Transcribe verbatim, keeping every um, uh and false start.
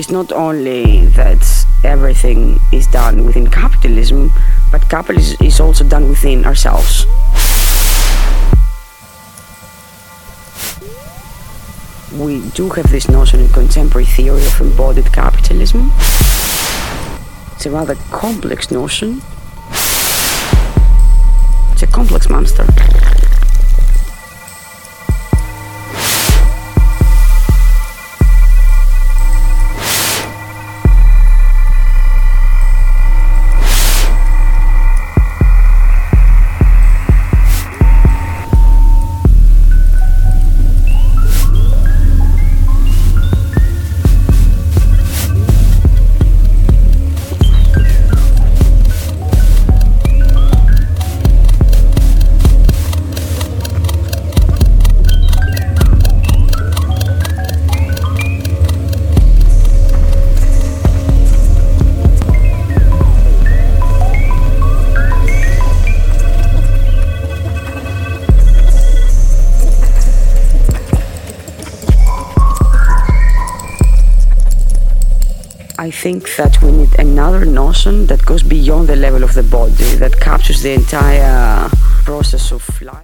is not only that everything is done within capitalism, but capitalism is also done within ourselves. We do have this notion in contemporary theory of embodied capitalism. It's a rather complex notion. It's a complex monster. I think that we need another notion that goes beyond the level of the body, that captures the entire process of life.